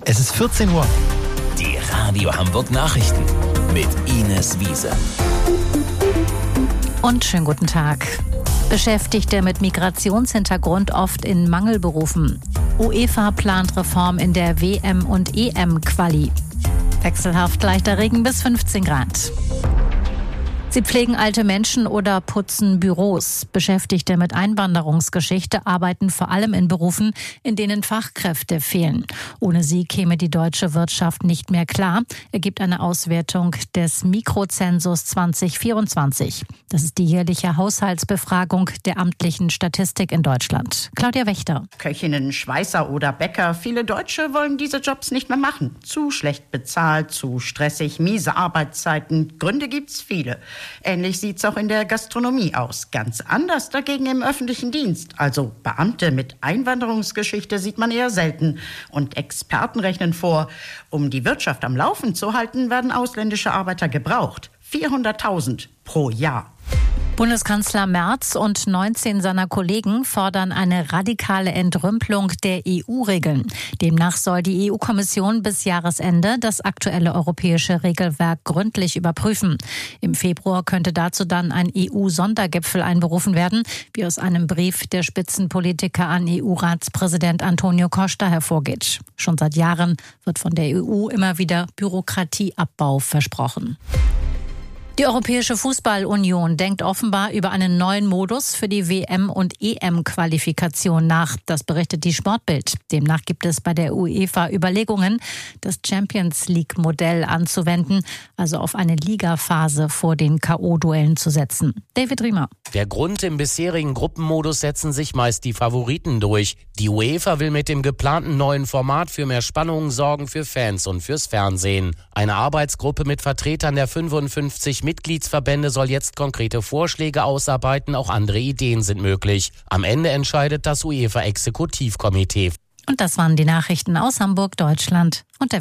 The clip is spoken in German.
Es ist 14 Uhr. Die Radio Hamburg Nachrichten mit Ines Wiese. Und schönen guten Tag. Beschäftigte mit Migrationshintergrund oft in Mangelberufen. UEFA plant Reform in der WM- und EM-Quali. Wechselhaft leichter Regen bis 15 Grad. Sie pflegen alte Menschen oder putzen Büros. Beschäftigte mit Einwanderungsgeschichte arbeiten vor allem in Berufen, in denen Fachkräfte fehlen. Ohne sie käme die deutsche Wirtschaft nicht mehr klar, ergibt eine Auswertung des Mikrozensus 2024. Das ist die jährliche Haushaltsbefragung der amtlichen Statistik in Deutschland. Claudia Wächter. Köchinnen, Schweißer oder Bäcker. Viele Deutsche wollen diese Jobs nicht mehr machen. Zu schlecht bezahlt, zu stressig, miese Arbeitszeiten. Gründe gibt's viele. Ähnlich sieht's auch in der Gastronomie aus. Ganz anders dagegen im öffentlichen Dienst. Also Beamte mit Einwanderungsgeschichte sieht man eher selten. Und Experten rechnen vor, um die Wirtschaft am Laufen zu halten, werden ausländische Arbeiter gebraucht. 400.000 pro Jahr. Bundeskanzler Merz und 19 seiner Kollegen fordern eine radikale Entrümpelung der EU-Regeln. Demnach soll die EU-Kommission bis Jahresende das aktuelle europäische Regelwerk gründlich überprüfen. Im Februar könnte dazu dann ein EU-Sondergipfel einberufen werden, wie aus einem Brief der Spitzenpolitiker an EU-Ratspräsident Antonio Costa hervorgeht. Schon seit Jahren wird von der EU immer wieder Bürokratieabbau versprochen. Die Europäische Fußball-Union denkt offenbar über einen neuen Modus für die WM- und EM-Qualifikation nach. Das berichtet die Sportbild. Demnach gibt es bei der UEFA Überlegungen, das Champions-League-Modell anzuwenden, also auf eine Ligaphase vor den K.O.-Duellen zu setzen. David Riemer. Der Grund: im bisherigen Gruppenmodus setzen sich meist die Favoriten durch. Die UEFA will mit dem geplanten neuen Format für mehr Spannung sorgen, für Fans und fürs Fernsehen. Eine Arbeitsgruppe mit Vertretern der 55 Mitgliedsverbände soll jetzt konkrete Vorschläge ausarbeiten, auch andere Ideen sind möglich. Am Ende entscheidet das UEFA-Exekutivkomitee. Und das waren die Nachrichten aus Hamburg, Deutschland und der